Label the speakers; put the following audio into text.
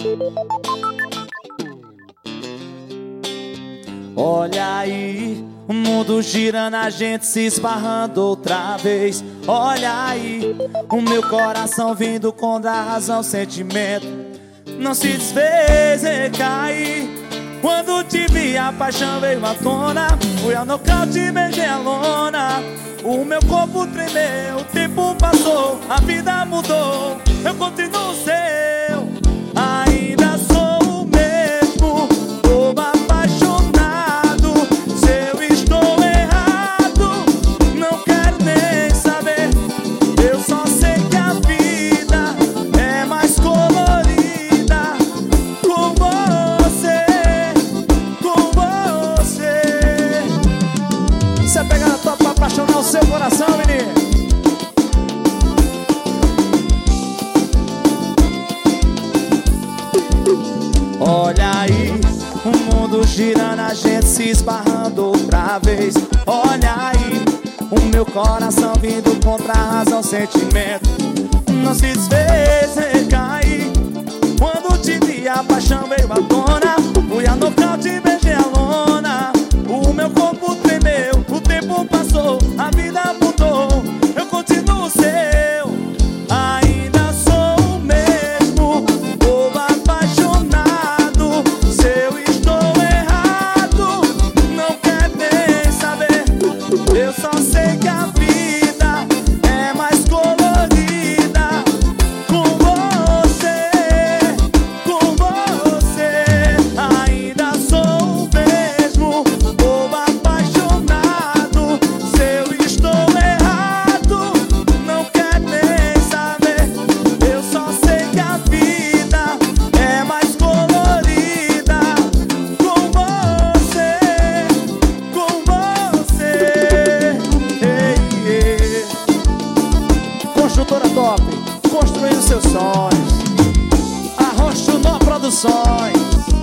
Speaker 1: Olha aí, o mundo girando, a gente se esbarrando outra vez. Olha aí, o meu coração vindo contra a razão, sentimento não se desfez, recaí. Quando te vi, a paixão veio à tona. Fui ao nocaute e beijei a lona. O meu corpo tremeu, o tempo passou, a vida mudou. Eu continuo seu, ainda sou o mesmo. Tô apaixonado, se eu estou errado, não quero nem saber. Eu só sei que a vida é mais colorida com você, com você. Você pega na tua pra apaixonar o seu coração, menino. Olha aí, o mundo girando, a gente se esbarrando outra vez. Olha aí, o meu coração vindo contra a razão, sentimento não se desfez, recaí. Quando te vi, a paixão veio à tona. Fui a nocaute e beijei a lona. O meu corpo tremeu, o tempo passou, a vida mudou. Eu continuo seu, ainda sou o mesmo. Tô apaixonado, se eu estou errado, não quero nem saber. Eu só sei que a vida é mais colorida com você, com você. Ainda sou o mesmo. Tô apaixonado, se eu estou errado, não quero nem saber. Eu só sei que a vida é mais colorida com você, com você. Ei, ei. Construtora Top, construindo seus sonhos. Arrocho no Produções.